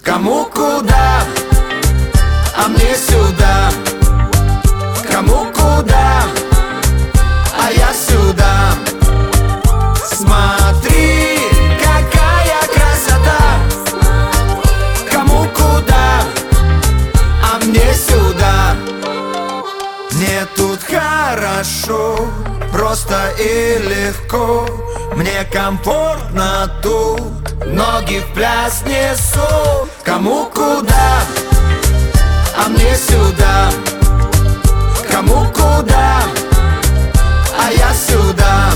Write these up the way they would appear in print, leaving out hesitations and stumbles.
Кому куда, а мне сюда. Кому куда, а я сюда. Смотри, какая красота. Кому куда, а мне сюда. Мне тут хорошо, просто и легко. Мне комфортно тут, ноги в пляс несу. Кому куда, а мне сюда. Кому куда, а я сюда.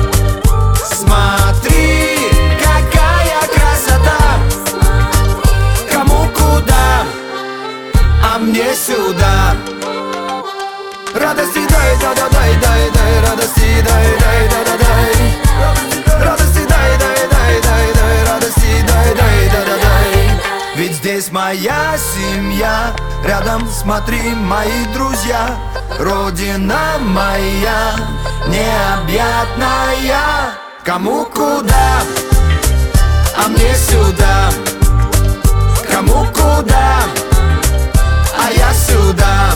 Смотри, какая красота. Кому куда, а мне сюда. Радости дай, дай, радости дай, дай. Радости дай, дай, радости дай. Ведь здесь моя семья, рядом смотри мои друзья. Родина моя необъятная. Кому куда, а мне сюда. Кому куда, а я сюда.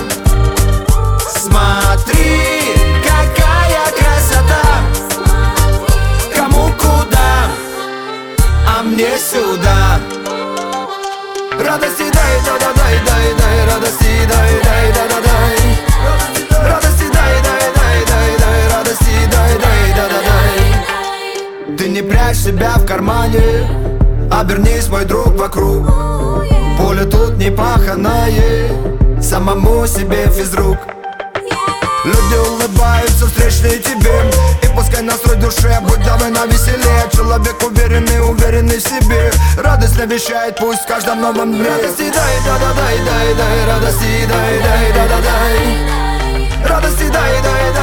Смотри, какая красота. Кому куда, а мне сюда. Радости дай, дай, радости дай, дай. Радости дай, дай, радости дай. Ты не прячь себя в кармане, обернись, мой друг, вокруг. Поле тут не паханое, самому себе физрук. Люди улыбаются, встречные тебе. И пускай настрой душе, будь давай на веселе. Человек уверенный, уверенный в себе. Радость навещает, пусть в каждом новом дне. Радости дай, дай, радости дай, дай. Радости дай, дай.